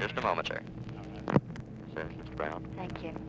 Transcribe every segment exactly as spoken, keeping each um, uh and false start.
just a moment, sir. Sir, Mister Brown. Thank you.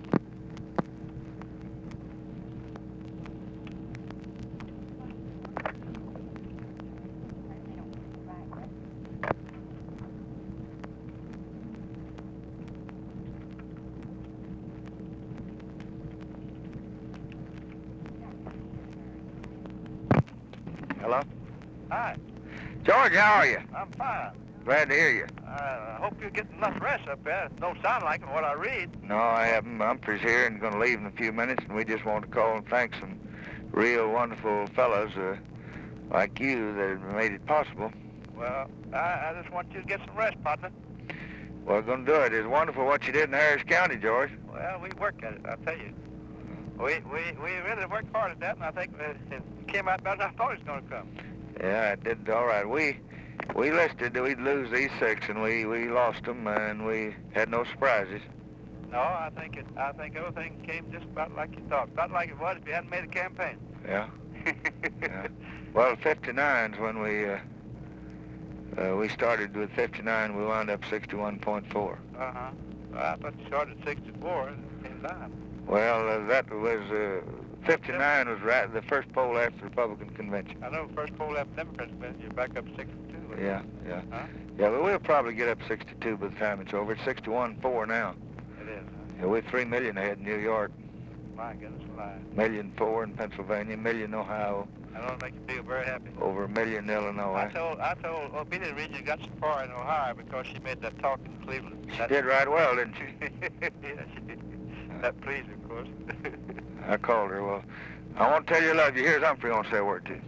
Hello? Hi. George, how are you? I'm fine. Glad to hear you. Uh, I hope you get enough rest up there. It don't sound like it what I read. No, I haven't. Humphrey's here and going to leave in a few minutes, and we just want to call and thank some real wonderful fellows uh, like you that have made it possible. Well, I, I just want you to get some rest, partner. We're going to do it. It's wonderful what you did in Harris County, George. Well, we worked at it, I'll tell you. We, we, we really worked hard at that, and I think it, it came out better than I thought it was going to come. Yeah, it did all right. We we listed that we'd lose these six, and we, we lost them, and we had no surprises. No, I think it. I think everything came just about like you thought. About like it was if you hadn't made a campaign. Yeah. Yeah. Well, fifty-nine's when we uh, uh, we started with fifty-nine. We wound up sixty-one point four. Uh huh. Well, I thought you started at sixty-four and came down. Well, uh, that was uh, fifty-nine was right the first poll after the Republican convention. I know the first poll after Democrats convention, you're back up sixty-two. Yeah, yeah, huh? yeah. But we'll probably get up sixty-two by the time it's over. It's sixty-one four now. It is. Huh? Yeah, we're three million ahead in New York. My goodness alive. Million four in Pennsylvania. Million Ohio. I don't make you feel very happy. Over a million in Illinois. I told I told Ophelia Region got so far in Ohio because she made that talk in Cleveland. She That, did right well, didn't she? yeah, she did. That pleased her, of course. I called her. Well, I want to tell you I love you. Here's Humphrey going to say a word to you.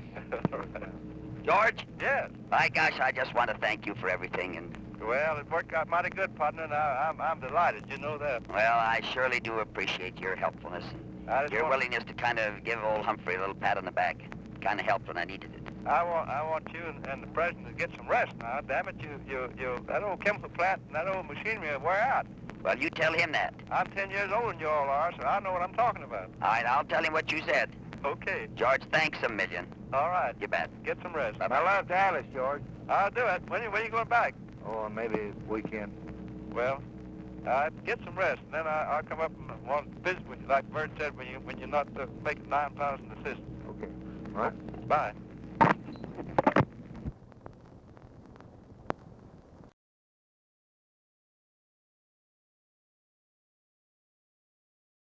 George? Yes. My gosh, I just want to thank you for everything, and Well, it worked out mighty good, partner, and I, I'm I'm delighted. You know that. well, I surely do appreciate your helpfulness I and just your want, willingness to kind of give old Humphrey a little pat on the back. Kind of helped when I needed it. I want I want you and, and the president to get some rest now. Damn it, you you you that old chemical plant and that old machinery will wear out. Well, you tell him that. I'm ten years older than you all are, so I know what I'm talking about. All right, I'll tell him what you said. Okay. George, thanks a million. All right. You bet. Get some rest. My love to Alice, George. I'll do it. When you when you going back? Oh, maybe weekend. Well, uh, get some rest, and then I, I'll come up and want to visit with you, like Bert said, when you when you're not uh, making nine pounds in the system. Okay. All right. Bye.